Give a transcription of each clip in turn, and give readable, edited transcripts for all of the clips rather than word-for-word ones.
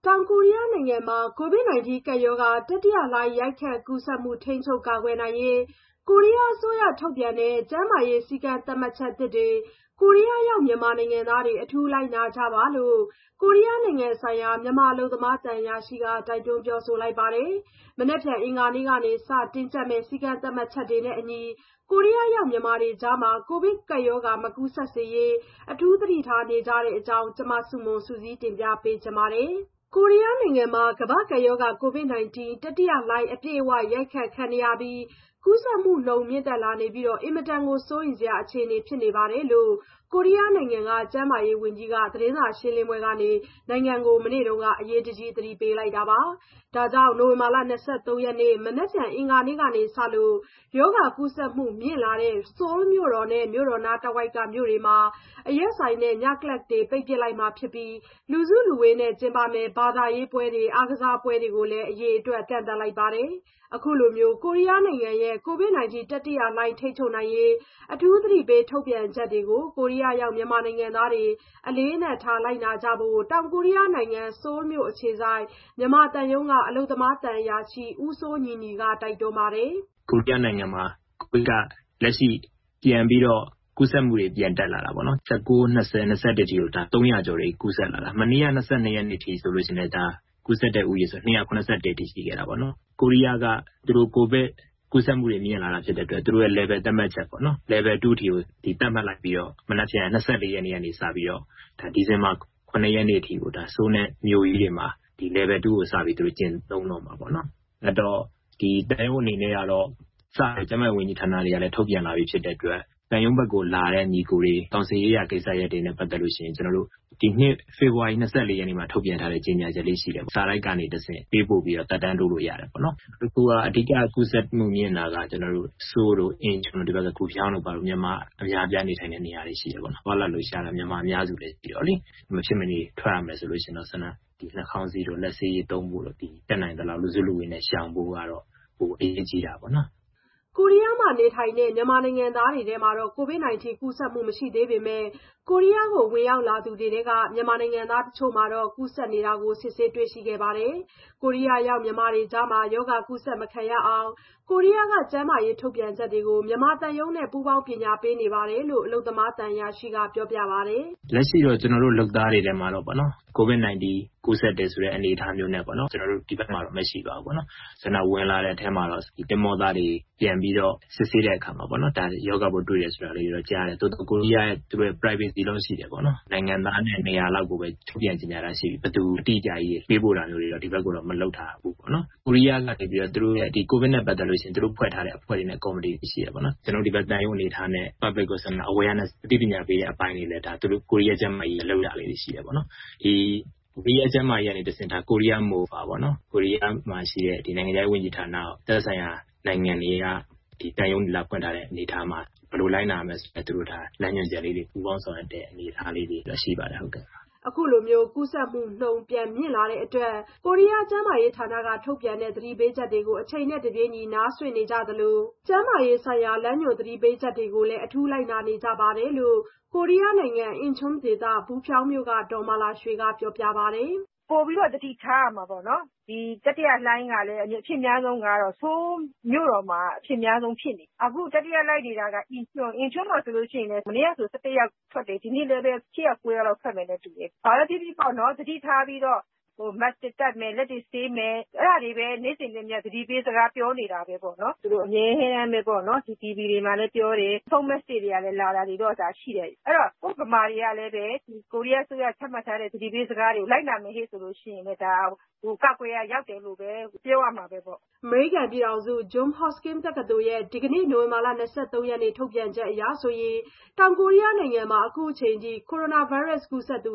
တောင်ကိုရီးယားနိုင်ငံမှာ COVID-19 ကပ်ရောဂါ တတိယလှိုင်းရိုက်ခတ်ကူးစက်မှု ထိန်းချုပ်ကာကွယ်နိုင်ရေး ကိုရီးယားအစိုးရထုတ်ပြန်တဲ့ ကျန်းမာရေးစည်းကမ်းသတ်မှတ်ချက်သစ်တွေ ကိုရီးယားရောက်မြန်မာနိုင်ငံသားတွေ အထူးလိုက်နာကြပါလို့ ကိုရီးယားနိုင်ငံဆိုင်ရာ မြန်မာအလုပ်သမားသံအရာရှိက တိုက်တွန်းပြောဆိုလိုက်ပါတယ်။ မနက်ဖြန် အင်္ဂါနေ့ကစ တင်းကျပ်မယ့် စည်းကမ်းသတ်မှတ်ချက်တွေနဲ့အညီ ကိုရီးယားရောက်မြန်မာတွေကြား ကိုဗစ်ကပ်ရောဂါ မကူးစက်စေရေး အထူးသတိထားနေကြတဲ့အကြောင်း မဆုမွန် စုစည်းတင်ပြပေးထားပါတယ်။ ကိုရီးယားနိုင်ငံမှာ ကမ္ဘာ့ကပ်ရောဂါ COVID-19 တတိယလှိုင်း အပြည့်အဝ ရိုက်ခတ်ခံနေရပြီး ကူးစက်မှုနှုန်း မြင့်တက်လာနေပြီး အင်မတန်စိုးရိမ်စရာ အခြေအနေဖြစ်နေတယ်လို့ ကိုရီးယားနိုင်ငံက ကျန်းမာရေးဝန်ကြီးက သတင်းစာရှင်းလင်းပွဲကနေ နိုင်ငံကို မနေ့က အရေးတကြီး သတိပေးလိုက်တာပါ။ ဒါကြောင့် နိုဝင်ဘာ ၂၃ ရက် မနက်ဖြန် အင်္ဂါနေ့ကစလို့ ရောဂါကူးစက်မှုမြင့်လာတဲ့ ဆိုးလ်မြို့တော်နဲ့ မြို့တော်နားတဝိုက်က မြို့တွေမှာ အရက်ဆိုင်နဲ့ ညကလပ်တွေ ပိတ်ပစ်လိုက်မှာဖြစ်ပြီး လူစုလူဝေးနဲ့ ကျင်းပမယ့် ဘာသာရေးပွဲတွေ အားကစားပွဲတွေကိုလည်း အရေအတွက်ကန့်သတ်လိုက်ပါတယ်။ အခုလို ကိုရီးယားနိုင်ငံရဲ့ COVID-19 တတိယလှိုင်းထိန်းချုပ်နိုင်ရေး အထူးသတိပေးထုတ်ပြန်ချက်တွေကို ကိုရီးယားရောက် မြန်မာနိုင်ငံသားတွေ အလေးအနက်ထား လိုက်နာကြဖို့ တောင်ကိုရီးယားနိုင်ငံ ဆိုးလ်မြို့အခြေစိုက် မြန်မာသံရုံးက အလုပ်သမားသံအရာရှိ ဦးစိုးညီညီက တိုက်တွန်းပါတယ်။ "ကိုရီးယားနိုင်ငံမှာ ကိုဗစ်ကလက်ရှိပြန်ပြီးတော့ ကူးစက်မှုတွေပြန်တက်လာတာပေါ့နော်။ 19, 20, 21 အထိကို 300 ကျော်တွေကူးစက်လာတာ။ မနေ့က 22 ရက်နေ့အထိဆိုရင်လည်း ကူးစက်တဲ့ဦးရေဆို 271 အထိရှိခဲ့တာပေါ့နော်။ ကိုရီးယားက သူတို့ကိုဗစ်ကူးစက်မှုတွေမြင့်လာတာဖြစ်တဲ့အတွက် သူတို့ရဲ့ level သတ်မှတ်ချက်ပေါ့နော်။ level 2 အထိကိုသတ်မှတ်လိုက်ပြီးတော့ မနက်ဖြန် 24 ရက်နေ့ကနေစပြီးတော့ ဒီဇင်ဘာ ၇ ရက်နေ့အထိကို ဆိုးလ်နဲ့မြို့ကြီးတွေမှာ level 2 ကိုစပြီးသူတို့ကျင့်သုံးတော့မှာပေါ့နော်။ အဲ့တော့ သံရုံးအနေနဲ့ကတော့ ကျန်းမာရေးဝန်ကြီးဌာနတွေကလည်း ထုတ်ပြန်လာပြီးဖြစ်တဲ့အတွက် သံရုံးဘက်ကိုလာတဲ့ညီအကိုတွေ ကောင်စစ်ရေးရာကိစ္စရပ်တွေနဲ့ပတ်သက်လို့ရှိရင် ဒီနှစ် ဖေဖော်ဝါရီ 24 ရက်နေ့မှာထုတ်ပြန်ထားတဲ့ကြေညာချက်လေးရှိတယ်။ စာတိုက်ကနေတဆင့်ပေးပို့ပြီးတော့ သက်တမ်းတိုးလို့ရတယ်ပေါ့နော်။ အခုအဓိကကူးစက်မှုမြင့်တာက ဆိုးလ်တို့၊ အင်ချွန်တို့ ဂူချောင်းတို့မြန်မာအများအပြားနေထိုင်တဲ့နေရာတွေရှိတယ်ပေါ့နော်။ သွားလာလှုပ်ရှားတာမြန်မာအများစုလည်းရှိတော့လေ မဖြစ်မနေထွက်ရမယ်ဆိုရင်တော့ နှာခေါင်းစည်းတို့ လက်ဆေးရည်သုံးဖို့တို့ တတ်နိုင်သလောက် လူစုလူဝေးနဲ့ရှောင်ဖို့ကတော့ ပိုအရေးကြီးတာပေါ့နော်။ " ကိုရီးယားမှာနေထိုင်တဲ့ မြန်မာနိုင်ငံသားတွေထဲမှာ COVID-19 ကူးစက်မှုမရှိသေးပေမဲ့ ကိုရီးယားကို ဝင်ရောက်လာသူတွေထဲက မြန်မာနိုင်ငံသားတချို့မှာ ကူးစက်နေတာကို စစ်ဆေးတွေ့ရှိခဲ့ပါတယ်။ ကိုရီးယားရောက်မြန်မာတွေကြား ရောဂါကူးစက်မခံရအောင် ကိုရီးယားက ကျန်းမာရေးထုတ်ပြန်ချက်တွေကို မြန်မာသံရုံးနဲ့ ပူးပေါင်းပညာပေးနေတယ်လို့ အလုပ်သမားသံအရာရှိက ပြောပါတယ်။ "လက်ရှိတော့ ကျနော်တို့လုပ်သားတွေထဲမှာတော့ COVID-19 ကူးစက်တယ်ဆိုတဲ့အနေအထားမျိုးနဲ့ ဒီဘက်မှာတော့မရှိပါဘူး။ ဝင်လာတဲ့အထဲမှာတော့ သင်္ဘောသားတွေပြန်ပြီးတော့ စစ်ဆေးတဲ့အခါမှာ ရောဂါပိုးတွေ့တယ်ဆိုတာလေးတော့ကြားတယ်။ သို့သော်ကိုရီးယားရဲ့ privacy တော့ရှိတယ်ပေါ့နော်။ နိုင်ငံသားနဲ့နေရာလောက်ကိုပဲ ထုတ်ပြန်ကြေညာတာရှိပြီး ဘယ်သူအတိအကျကြီးပေးပို့တာမျိုးတွေတော့ ဒီဘက်ကိုတော့မလုပ်ထားဘူးပေါ့နော်။ ကိုရီးယားကနေပြီးတော့ သူတို့ရဲ့ကိုဗစ်နဲ့ပတ်သက်လို့ရှိရင် သူတို့ဖွဲ့ထားတဲ့အဖွဲ့တွေနဲ့ကော်မတီတွေရှိတယ်ပေါ့နော်။ ဒီဘက်သံရုံးအနေအထားနဲ့ public ကို awareness အသိပညာပေးတဲ့အပိုင်းတွေလည်း သူတို့ကိုရီးယားကျန်းမာရေးကလုပ်တာလေးတွေရှိတယ်ပေါ့နော်။ ကိုရီးယားကျန်းမာရေးကနေတဆင့် ကိုရီးယား MOFA ပေါ့နော်။ ကိုရီးယားမှာရှိတဲ့နိုင်ငံခြားရေးဝန်ကြီးဌာနရော သက်ဆိုင်ရာနိုင်ငံတွေက သံရုံးတွေလာဖွင့်ထားတဲ့အနေအထားမှာ ဘယ်လိုလိုက်နာရမယ်ဆိုတဲ့လမ်းညွှန်ချက်လေးတွေ ပူးပေါင်းဆောင်ရွက်တဲ့အနေအထားလေးတွေတော့ရှိပါတယ်။ " အခုလို ကူးစက်မှုနှုန်းပြန်မြင့်လာတဲ့အတွက် ကိုရီးယားကျန်းမာရေးဌာနက ထုတ်ပြန်တဲ့ သတိပေးချက်တွေကို အချိန်နဲ့တပြေးညီ နားစွင့်နေကြသလို ကျန်းမာရေးဆိုင်ရာ လမ်းညွှန်သတိပေးချက်တွေကိုလည်း အထူးလိုက်နာနေကြတယ်လို့ ကိုရီးယားနိုင်ငံ အင်ချွန်းဒေသ ဘူဖြောင်းမြို့က ဒေါ်မာလာရွှေက ပြောပါတယ်။ "ပိုပြီးတော့သတိထားရမှာပေါ့နော်။ ဒီတတိယလှိုင်းကလည်း အဖြစ်များဆုံးကတော့ ဆိုးလ်မြို့တော်မှာအဖြစ်များဆုံးဖြစ်နေတယ်။ အခုတတိယလှိုင်းနေတာက အင်ချွန်းမှာဆိုရင်လည်း မနေ့ကဆို 11 ယောက်ထွက်တယ်။ ဒီနေ့လည်းပဲ 8 ယောက် 9 ယောက်လောက်ထွက်မယ်နဲ့တူတယ်။ ဘာပဲဖြစ်ဖြစ်ပေါ့နော် သတိထားပြီးတော့ Mask တွေတပ်မယ်၊ လက်တွေဆေးမယ်။ အဲ့ဒါတွေပဲနေ့စဉ်နဲ့အမျှသတိပေးစကားပြောနေတာပဲပေါ့နော်။ သူတို့အမြဲတမ်းပဲပေါ့နော် TV တွေမှာလည်းပြောတယ်။ ဖုန်း message တွေကလည်းလာတာတွေတော့ရှိတယ်။ အဲ့တော့ကိုယ့်ဗမာတွေကလည်းပဲ ကိုရီးယားအစိုးရချမှတ်ထားတဲ့သတိပေးစကားတွေကိုလိုက်နာမယ်ဟေ့ဆိုလို့ရှိရင်လည်း ကာကွယ်ရာရောက်တယ်လို့ပဲပြောရမှာပဲပေါ့။ " အမေရိကန်ပြည်ထောင်စု Johns Hopkins တက္ကသိုလ်ရဲ့ ဒီကနေ့ နိုဝင်ဘာ 23 ရက် ထုတ်ပြန်ချက်အရ တောင်ကိုရီးယားနိုင်ငံမှာ အခုချိန်ထိ ကိုရိုနာဗိုင်းရပ်စ်ကူးစက်သူ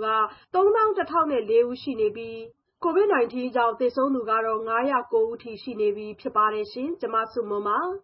31004 ဦးရှိနေပြီး COVID-19 ကြောင့် သေဆုံးသူ 5၀၉ ဦးထိရှိနေပြီဖြစ်ပါတယ်။ ကျွန်မဆုမွန်ပါ